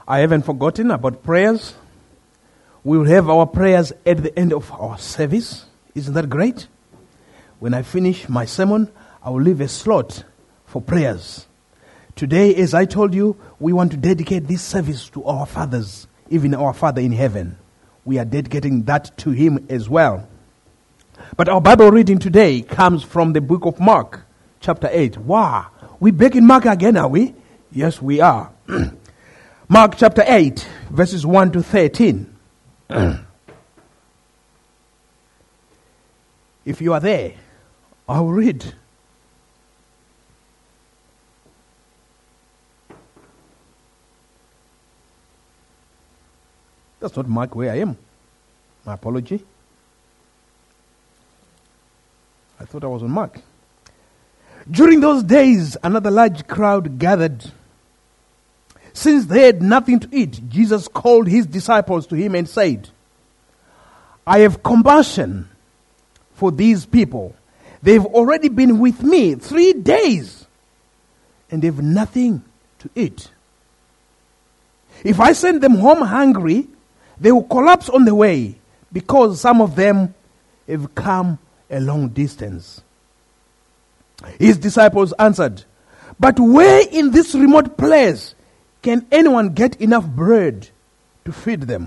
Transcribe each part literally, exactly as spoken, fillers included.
I haven't forgotten about prayers. We will have our prayers at the end of our service. Isn't that great? When I finish my sermon, I will leave a slot for prayers. Today, as I told you, we want to dedicate this service to our fathers, even our Father in heaven. We are dedicating that to Him as well. But our Bible reading today comes from the book of Mark, chapter eight. Wow! We back in Mark again, are we? Yes, we are. Mark chapter eight, verses one to thirteen. If you are there, I will read. That's not Mark where I am. My apology. I thought I was on Mark. During those days, another large crowd gathered. Since they had nothing to eat, Jesus called his disciples to him and said, I have compassion for these people. They've already been with me three days and they've nothing to eat. If I send them home hungry, they will collapse on the way because some of them have come a long distance. His disciples answered, but where in this remote place can anyone get enough bread to feed them?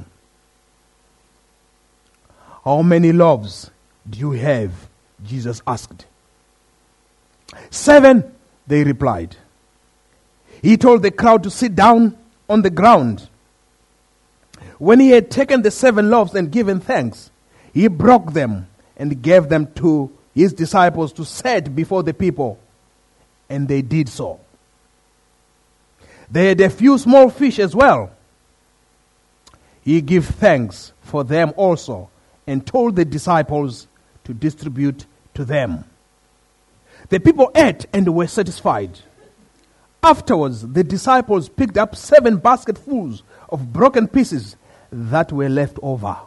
How many loaves do you have? Jesus asked. Seven, they replied. He told the crowd to sit down on the ground. When he had taken the seven loaves and given thanks, he broke them and gave them to his disciples to set before the people, and they did so. They had a few small fish as well. He gave thanks for them also and told the disciples to distribute to them. The people ate and were satisfied. Afterwards, the disciples picked up seven basketfuls of broken pieces that were left over.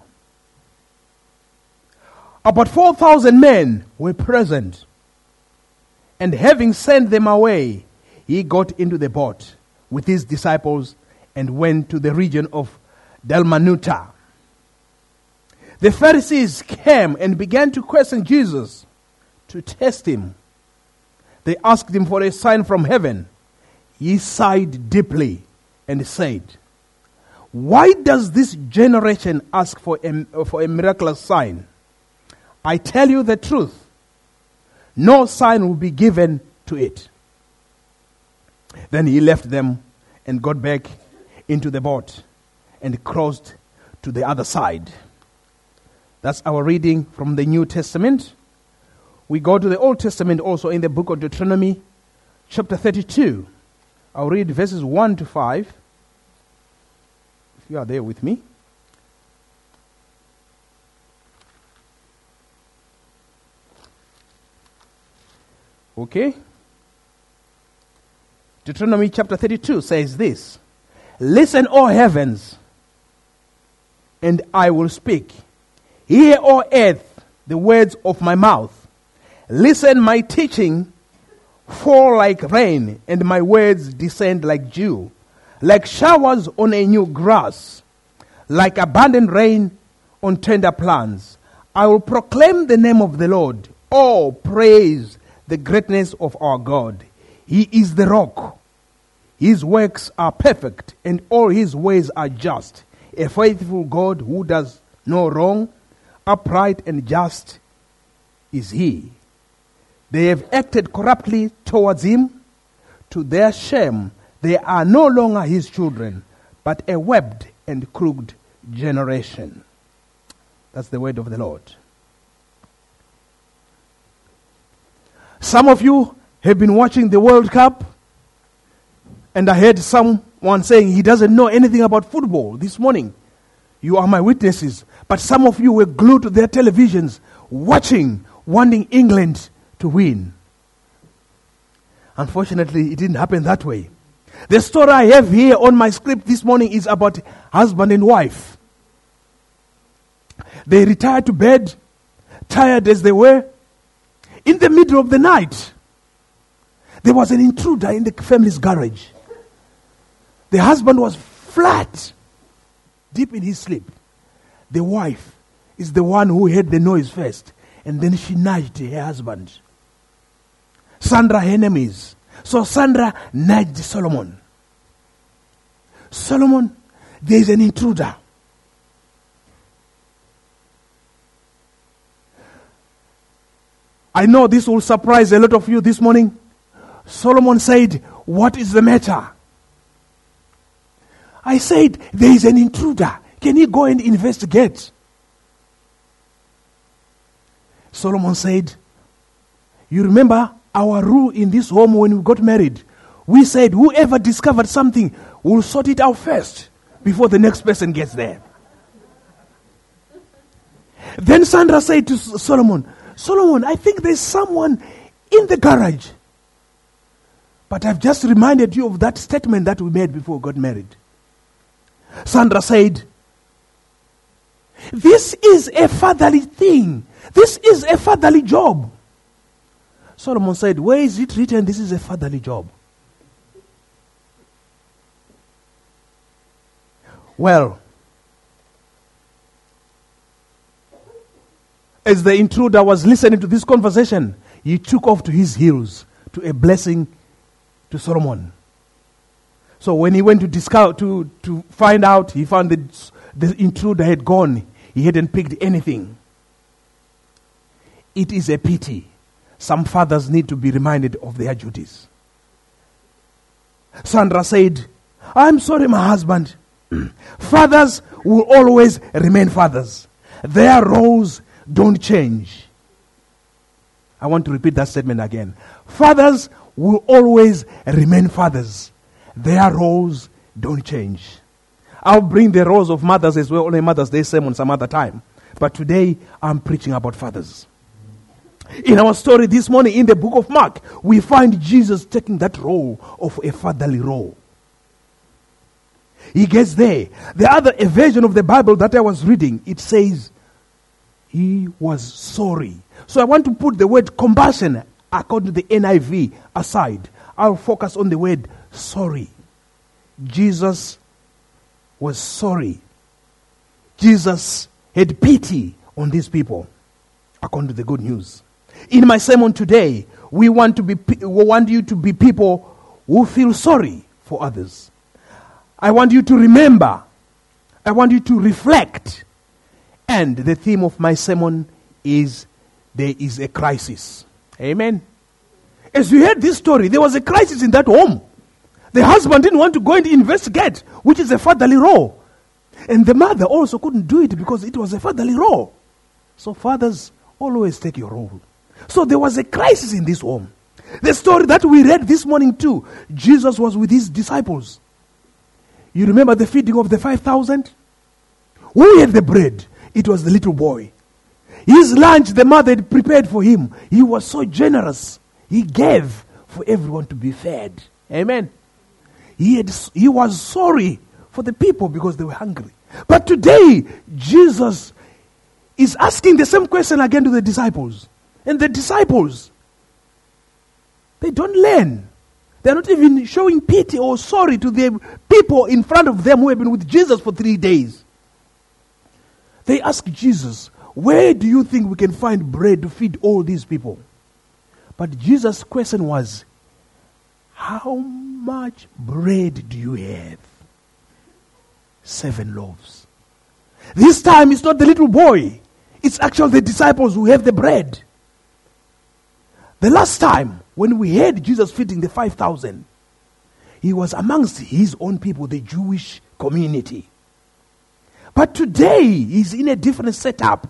About four thousand men were present, and having sent them away, he got into the boat with his disciples and went to the region of Dalmanuta. The Pharisees came and began to question Jesus to test him. They asked him for a sign from heaven. He sighed deeply and said, why does this generation ask for a, for a miraculous sign? I tell you the truth, no sign will be given to it. Then he left them and got back into the boat and crossed to the other side. That's our reading from the New Testament. We go to the Old Testament also in the book of Deuteronomy, chapter thirty-two. I'll read verses one to five. If you are there with me. Okay. Deuteronomy chapter thirty-two says this. Listen, O heavens, and I will speak. Hear, O earth, the words of my mouth. Listen, my teaching fall like rain, and my words descend like dew, like showers on a new grass, like abundant rain on tender plants. I will proclaim the name of the Lord. Oh, praise the greatness of our God. He is the rock. His works are perfect, and all his ways are just. A faithful God who does no wrong, upright and just is he. They have acted corruptly towards him. To their shame, they are no longer his children, but a webbed and crooked generation. That's the word of the Lord. Some of you have been watching the World Cup, and I heard someone saying he doesn't know anything about football this morning. You are my witnesses. But some of you were glued to their televisions, watching, wanting England to win. Unfortunately, it didn't happen that way. The story I have here on my script this morning is about husband and wife. They retired to bed, tired as they were. In the middle of the night, there was an intruder in the family's garage. The husband was flat, deep in his sleep. The wife is the one who heard the noise first, and then she nudged her husband. Sandra, her enemies. So Sandra nudged Solomon. Solomon, there is an intruder. I know this will surprise a lot of you this morning. Solomon said, "What is the matter?" I said, "There is an intruder. Can you go and investigate?" Solomon said, "You remember our rule in this home when we got married? We said whoever discovered something will sort it out first before the next person gets there." Then Sandra said to Solomon, "Solomon, I think there's someone in the garage. But I've just reminded you of that statement that we made before we got married." Sandra said, "This is a fatherly thing. This is a fatherly job." Solomon said, "Where is it written this is a fatherly job?" Well, as the intruder was listening to this conversation, he took off to his heels to a blessing to Solomon. So when he went to discover, to, to find out, he found that the intruder had gone. He hadn't picked anything. It is a pity. Some fathers need to be reminded of their duties. Sandra said, "I'm sorry, my husband. Fathers will always remain fathers. Their roles don't change." I want to repeat that statement again. Fathers will always remain fathers. Their roles don't change. I'll bring the roles of mothers as well on a Mother's Day sermon some other time. But today, I'm preaching about fathers. In our story this morning in the book of Mark, we find Jesus taking that role of a fatherly role. He gets there. The other version of the Bible that I was reading, it says, he was sorry. So I want to put the word compassion, according to the N I V, aside. I'll focus on the word sorry. Jesus was sorry. Jesus had pity on these people, according to the good news. In my sermon today, we want to be we want you to be people who feel sorry for others. I want you to remember. I want you to reflect. And the theme of my sermon is there is a crisis. Amen. As we heard this story, there was a crisis in that home. The husband didn't want to go and investigate, which is a fatherly role. And the mother also couldn't do it because it was a fatherly role. So fathers, always take your role. So there was a crisis in this home. The story that we read this morning too, Jesus was with his disciples. You remember the feeding of the five thousand? Who had the bread? It was the little boy. His lunch the mother had prepared for him. He was so generous. He gave for everyone to be fed. Amen. He, had, he was sorry for the people because they were hungry. But today, Jesus is asking the same question again to the disciples. And the disciples, they don't learn. They're not even showing pity or sorry to the people in front of them who have been with Jesus for three days. They ask Jesus, where do you think we can find bread to feed all these people? But Jesus' question was, how much bread do you have? Seven loaves. This time it's not the little boy. It's actually the disciples who have the bread. The last time when we heard Jesus feeding the five thousand, he was amongst his own people, the Jewish community. But today he's in a different setup.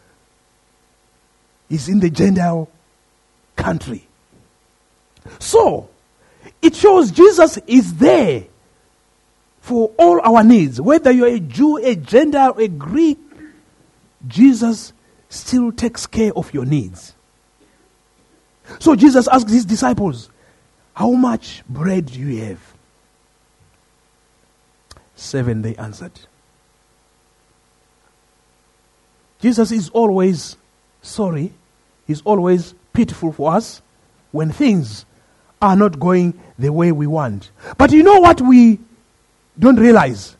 He's in the Gentile country. So, it shows Jesus is there for all our needs. Whether you're a Jew, a Gentile, a Greek, Jesus still takes care of your needs. So Jesus asked his disciples, how much bread do you have? Seven, they answered. Jesus is always sorry. He's always pitiful for us when things are not going the way we want. But you know what we don't realize?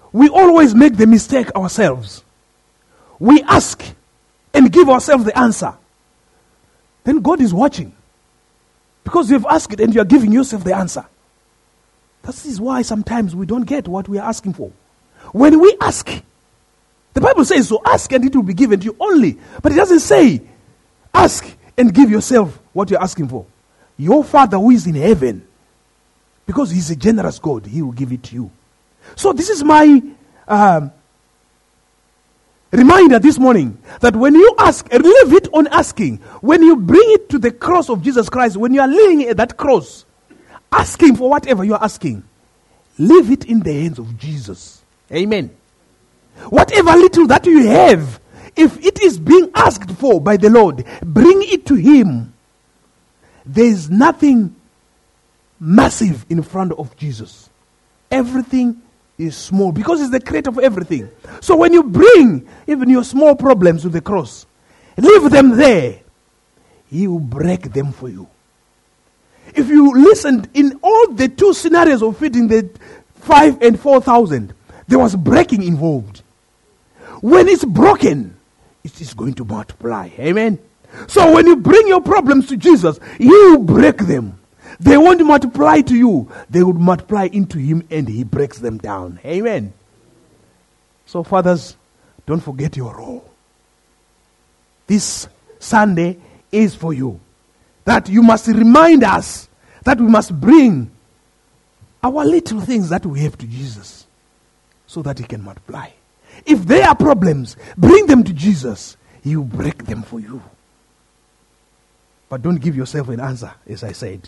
we always make the mistake ourselves. We ask and give ourselves the answer. Then God is watching. Because you've asked it and you are giving yourself the answer. That is why sometimes we don't get what we are asking for. When we ask, the Bible says, so ask and it will be given to you only. But it doesn't say, ask and give yourself what you're asking for. Your Father who is in heaven, because He's a generous God, He will give it to you. So this is my um, reminder this morning, that when you ask, leave it on asking. When you bring it to the cross of Jesus Christ, when you are laying at that cross, asking for whatever you are asking, leave it in the hands of Jesus. Amen. Whatever little that you have, if it is being asked for by the Lord, bring it to Him. There is nothing massive in front of Jesus. Everything is small because He's the creator of everything. So when you bring even your small problems to the cross, leave them there. He will break them for you. If you listened in all the two scenarios of feeding the five and four thousand, there was breaking involved. When it's broken, it is going to multiply. Amen. So when you bring your problems to Jesus, He will break them. They won't multiply to you. They will multiply into Him and He breaks them down. Amen. So fathers, don't forget your role. This Sunday is for you. That you must remind us that we must bring our little things that we have to Jesus so that He can multiply. If there are problems, bring them to Jesus. He will break them for you. But don't give yourself an answer, as I said.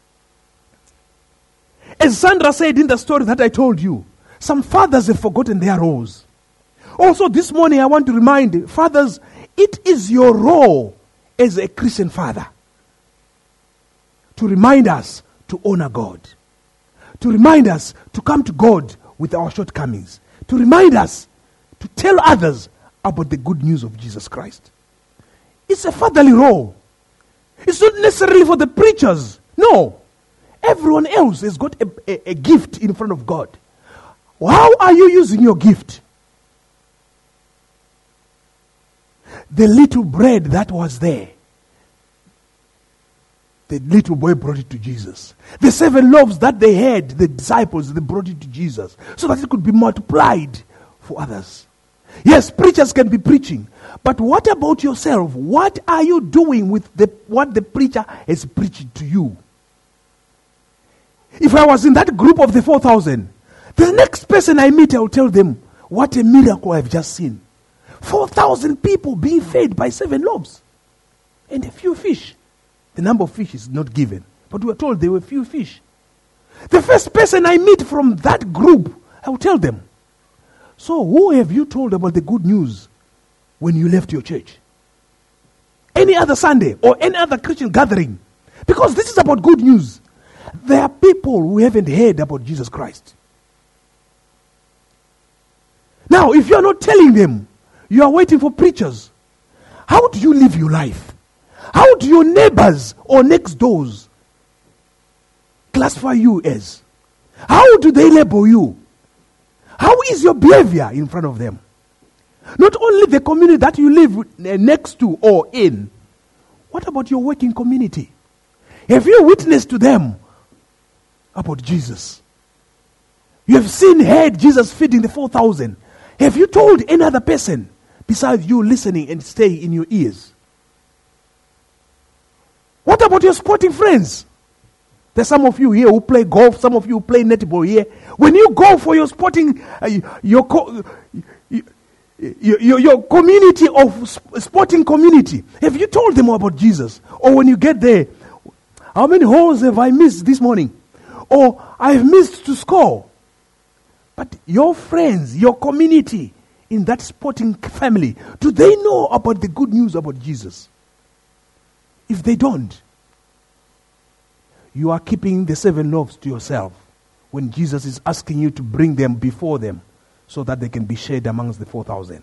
As Sandra said in the story that I told you, some fathers have forgotten their roles. Also this morning I want to remind fathers, it is your role as a Christian father to remind us to honor God, to remind us to come to God with our shortcomings, to remind us to tell others about the good news of Jesus Christ. It's a fatherly role. It's not necessarily for the preachers. No. Everyone else has got a, a, a gift in front of God. How are you using your gift? The little bread that was there, the little boy brought it to Jesus. The seven loaves that they had, the disciples, they brought it to Jesus so that it could be multiplied for others. Yes, preachers can be preaching, but what about yourself? What are you doing with the what the preacher has preached to you? If I was in that group of the four thousand, the next person I meet, I will tell them, what a miracle I've just seen. four thousand people being fed by seven loaves and a few fish. The number of fish is not given, but we are told there were few fish. The first person I meet from that group, I will tell them, so who have you told about the good news when you left your church? Any other Sunday or any other Christian gathering? Because this is about good news. There are people who haven't heard about Jesus Christ. Now, if you are not telling them, you are waiting for preachers. How do you live your life? How do your neighbors or next doors classify you as? How do they label you? How is your behavior in front of them? Not only the community that you live next to or in. What about your working community? Have you witnessed to them about Jesus? You have seen, heard Jesus feeding the four thousand. Have you told any other person besides you listening and staying in your ears? What about your sporting friends? There's some of you here who play golf, some of you who play netball here. When you go for your sporting, uh, your, co- your, your, your community of sp- sporting community, have you told them about Jesus? Or when you get there, how many holes have I missed this morning? Or I've missed to score. But your friends, your community in that sporting family, do they know about the good news about Jesus? If they don't, you are keeping the seven loaves to yourself when Jesus is asking you to bring them before them so that they can be shared amongst the four thousand.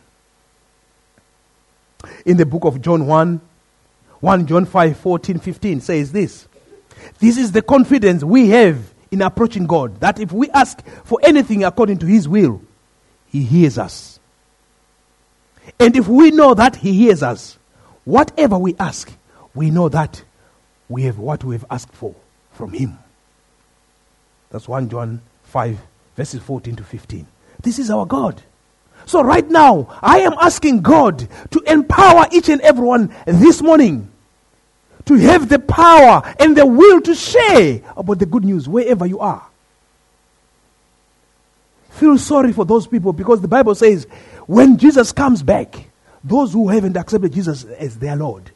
In the book of John one, First John five, fourteen, fifteen says this. This is the confidence we have in approaching God, that if we ask for anything according to His will, He hears us. And if we know that He hears us, whatever we ask, we know that we have what we have asked for from Him. That's First John five, verses fourteen to fifteen. This is our God. So right now, I am asking God to empower each and everyone this morning to have the power and the will to share about the good news wherever you are. Feel sorry for those people, because the Bible says when Jesus comes back, those who haven't accepted Jesus as their Lord,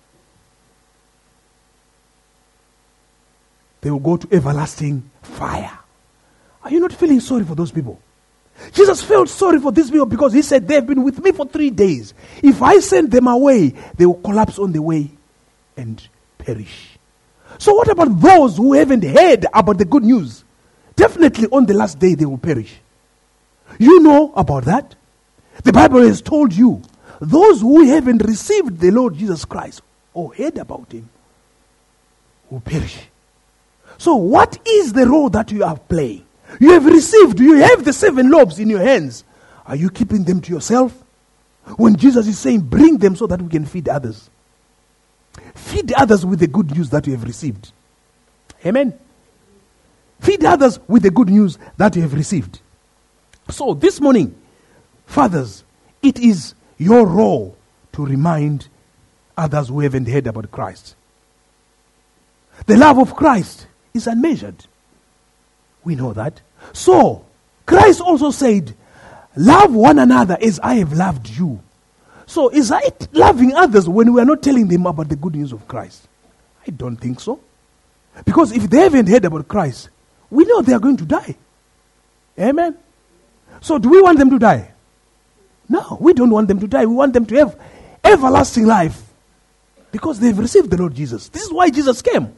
they will go to everlasting fire. Are you not feeling sorry for those people? Jesus felt sorry for these people because He said, they've been with me for three days. If I send them away, they will collapse on the way and perish. So what about those who haven't heard about the good news? Definitely on the last day they will perish. You know about that. The Bible has told you, those who haven't received the Lord Jesus Christ or heard about Him will perish. So what is the role that you are playing? You have received, you have the seven loaves in your hands. Are you keeping them to yourself? When Jesus is saying, bring them so that we can feed others. Feed others with the good news that you have received. Amen. Feed others with the good news that you have received. So this morning, fathers, it is your role to remind others who haven't heard about Christ. The love of Christ is unmeasured. We know that. So, Christ also said, love one another as I have loved you. So, is it loving others when we are not telling them about the good news of Christ? I don't think so. Because if they haven't heard about Christ, we know they are going to die. Amen. So, do we want them to die? No, we don't want them to die. We want them to have everlasting life. Because they've received the Lord Jesus. This is why Jesus came.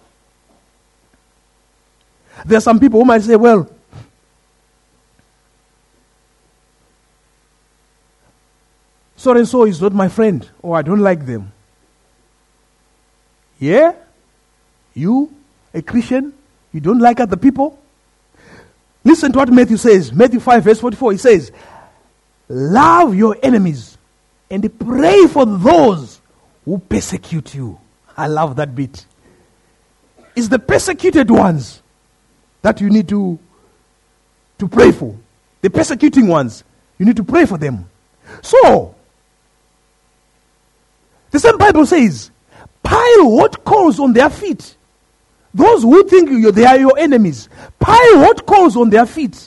There are some people who might say, well, so and so is not my friend, or I don't like them. Yeah? You, a Christian, you don't like other people? Listen to what Matthew says. Matthew five, verse forty-four. He says, love your enemies and pray for those who persecute you. I love that bit. It's the persecuted ones that you need to, to pray for. The persecuting ones, you need to pray for them. So, the same Bible says, pile hot coals on their feet. Those who think you, they are your enemies, pile hot coals on their feet.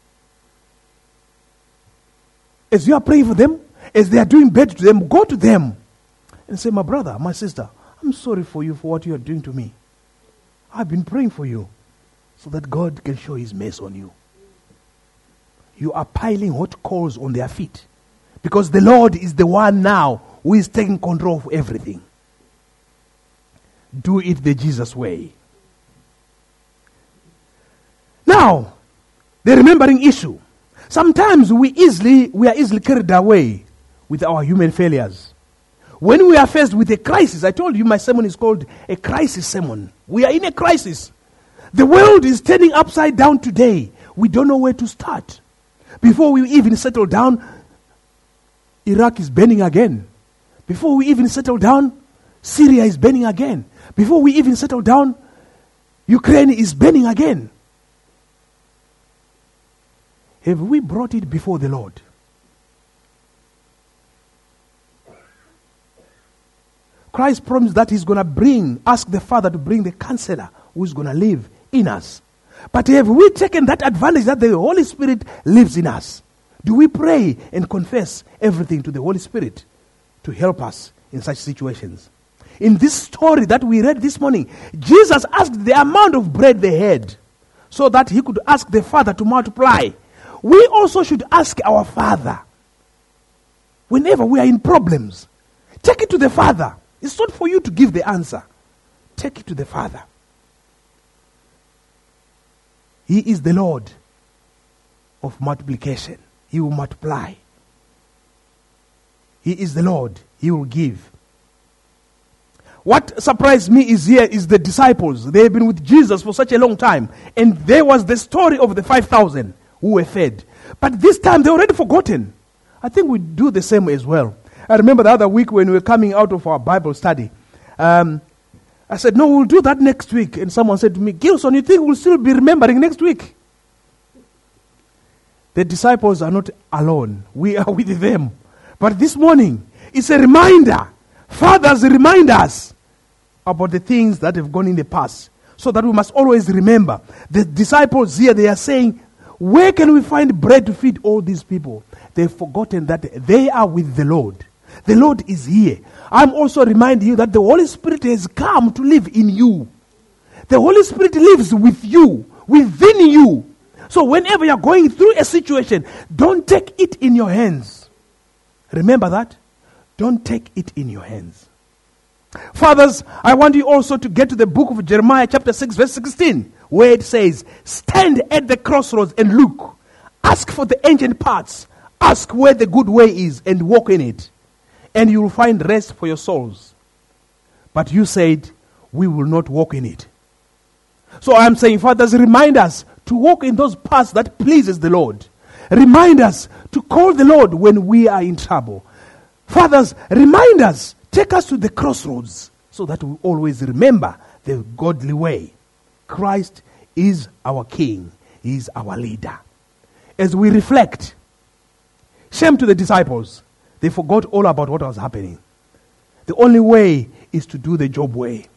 As you are praying for them, as they are doing bad to them, go to them and say, my brother, my sister, I'm sorry for you for what you are doing to me. I've been praying for you, so that God can show His mercy on you. You are piling hot coals on their feet. Because the Lord is the one now who is taking control of everything. Do it the Jesus way. Now, the remembering issue. Sometimes we easily we are easily carried away with our human failures. When we are faced with a crisis, I told you my sermon is called a crisis sermon. We are in a crisis. The world is turning upside down today. We don't know where to start. Before we even settle down, Iraq is burning again. Before we even settle down, Syria is burning again. Before we even settle down, Ukraine is burning again. Have we brought it before the Lord? Christ promised that He's going to bring, ask the Father to bring the counselor who is going to live in us. But have we taken that advantage that the Holy Spirit lives in us? Do we pray and confess everything to the Holy Spirit to help us in such situations? In this story that we read this morning, Jesus asked the amount of bread they had so that He could ask the Father to multiply. We also should ask our Father whenever we are in problems. Take it to the Father. It's not for you to give the answer. Take it to the Father. He is the Lord of multiplication. He will multiply. He is the Lord. He will give. What surprised me is here is the disciples. They have been with Jesus for such a long time. And there was the story of the five thousand who were fed. But this time they already forgotten. I think we do the same as well. I remember the other week when we were coming out of our Bible study, um, I said, no, we'll do that next week. And someone said to me, Gilson, you think we'll still be remembering next week? The disciples are not alone. We are with them. But this morning, it's a reminder. Fathers remind us about the things that have gone in the past, so that we must always remember. The disciples here, they are saying, where can we find bread to feed all these people? They've forgotten that they are with the Lord. The Lord is here. I'm also reminding you that the Holy Spirit has come to live in you. The Holy Spirit lives with you, within you. So whenever you're going through a situation, don't take it in your hands. Remember that? Don't take it in your hands. Fathers, I want you also to get to the book of Jeremiah chapter six verse sixteen, where it says, stand at the crossroads and look. Ask for the ancient paths. Ask where the good way is and walk in it. And you will find rest for your souls. But you said, we will not walk in it. So I'm saying, fathers, remind us to walk in those paths that pleases the Lord. Remind us to call the Lord when we are in trouble. Fathers, remind us, take us to the crossroads so that we always remember the godly way. Christ is our King. He is our leader. As we reflect, shame to the disciples. They forgot all about what was happening. The only way is to do the Job way.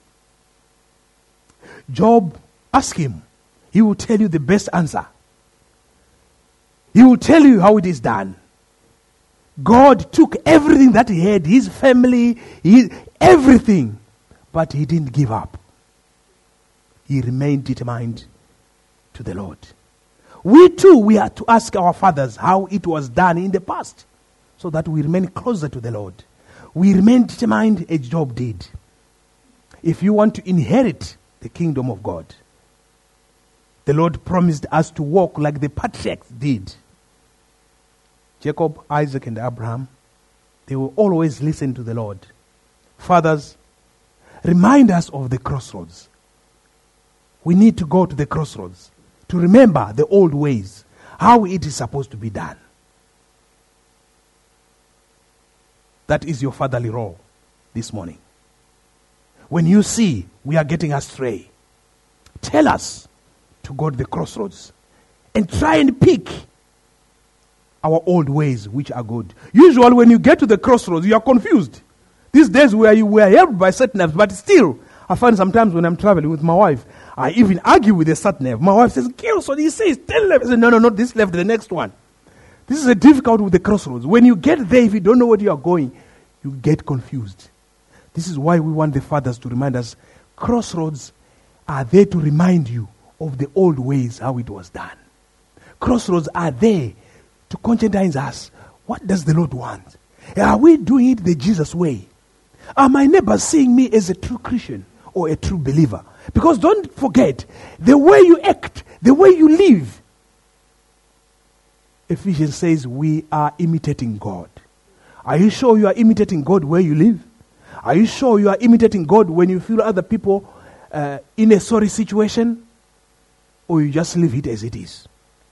Job, ask him. He will tell you the best answer. He will tell you how it is done. God took everything that he had, his family, his, everything, but he didn't give up. He remained determined to the Lord. We too, we are to ask our fathers how it was done in the past, so that we remain closer to the Lord. We remain determined as Job did. If you want to inherit the kingdom of God, the Lord promised us to walk like the patriarchs did. Jacob, Isaac, and Abraham, they will always listen to the Lord. Fathers, remind us of the crossroads. We need to go to the crossroads to remember the old ways, how it is supposed to be done. That is your fatherly role this morning. When you see we are getting astray, tell us to go to the crossroads and try and pick our old ways which are good. Usually when you get to the crossroads, you are confused. These days where you were helped by sat navs, but still, I find sometimes when I'm traveling with my wife, I even argue with the sat nav. My wife says, Gilson, he says ten left. I say, no, no, not this left, the next one. This is a difficult with the crossroads. When you get there, if you don't know where you are going, you get confused. This is why we want the fathers to remind us, crossroads are there to remind you of the old ways, how it was done. Crossroads are there to conscientize us. What does the Lord want? Are we doing it the Jesus way? Are my neighbors seeing me as a true Christian or a true believer? Because don't forget, the way you act, the way you live, Ephesians says we are imitating God. Are you sure you are imitating God where you live? Are you sure you are imitating God when you feel other people uh, in a sorry situation? Or you just leave it as it is?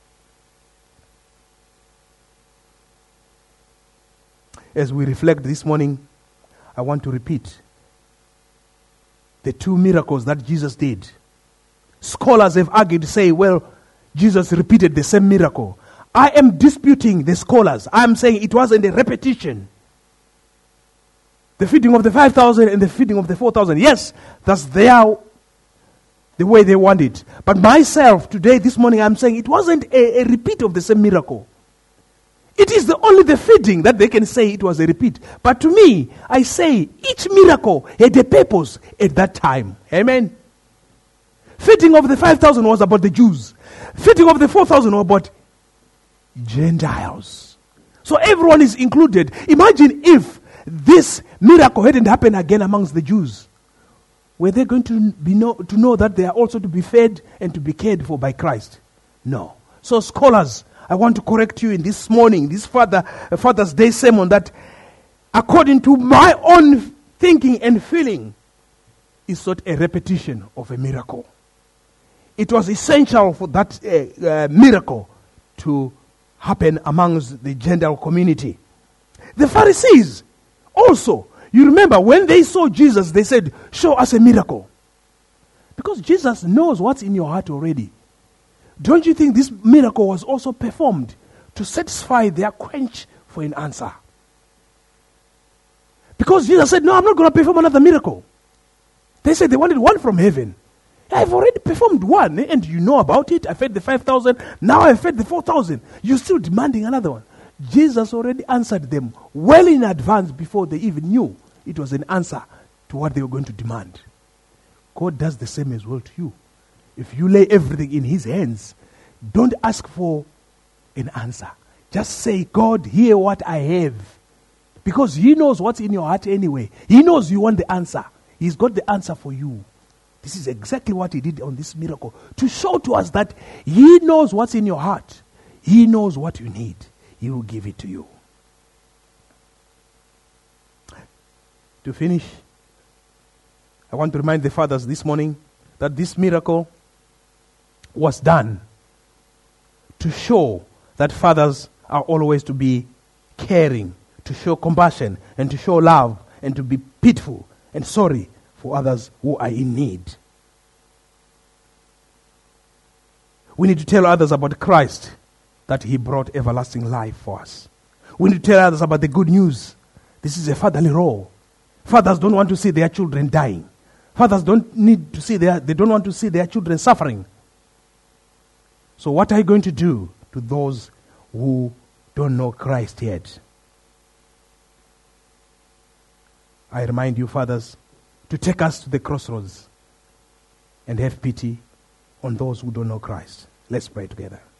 As we reflect this morning, I want to repeat the two miracles that Jesus did. Scholars have argued to say, well, Jesus repeated the same miracle. I am disputing the scholars. I am saying it wasn't a repetition. The feeding of the five thousand and the feeding of the four thousand. Yes, that's their, the way they want it. But myself, today, this morning, I'm saying it wasn't a, a repeat of the same miracle. It is the only the feeding that they can say it was a repeat. But to me, I say each miracle had a purpose at that time. Amen. Feeding of the five thousand was about the Jews. Feeding of the four thousand was about Gentiles. So everyone is included. Imagine if this miracle hadn't happened again amongst the Jews. Were they going to be know, to know that they are also to be fed and to be cared for by Christ? No. So scholars, I want to correct you in this morning, this Father, uh, Father's Day sermon, that according to my own thinking and feeling, is not a repetition of a miracle. It was essential for that uh, uh, miracle to happen amongst the general community. The Pharisees also, you remember when they saw Jesus, they said, show us a miracle. Because Jesus knows what's in your heart already. Don't you think this miracle was also performed to satisfy their quench for an answer? Because Jesus said, no, I'm not going to perform another miracle. They said they wanted one from heaven. I've already performed one, and you know about it. I fed the five thousand. Now I fed the four thousand. You're still demanding another one. Jesus already answered them well in advance before they even knew it was an answer to what they were going to demand. God does the same as well to you. If you lay everything in his hands, don't ask for an answer. Just say, God, hear what I have. Because he knows what's in your heart anyway. He knows you want the answer. He's got the answer for you. This is exactly what he did on this miracle. To show to us that he knows what's in your heart. He knows what you need. He will give it to you. To finish, I want to remind the fathers this morning that this miracle was done to show that fathers are always to be caring, to show compassion, and to show love, and to be pitiful and sorry for others who are in need. We need to tell others about Christ, that he brought everlasting life for us. We need to tell others about the good news. This is a fatherly role. Fathers don't want to see their children dying. Fathers don't need to see their, they don't want to see their children suffering. So what are you going to do to those who don't know Christ yet? I remind you, fathers, to take us to the crossroads and have pity on those who don't know Christ. Let's pray together.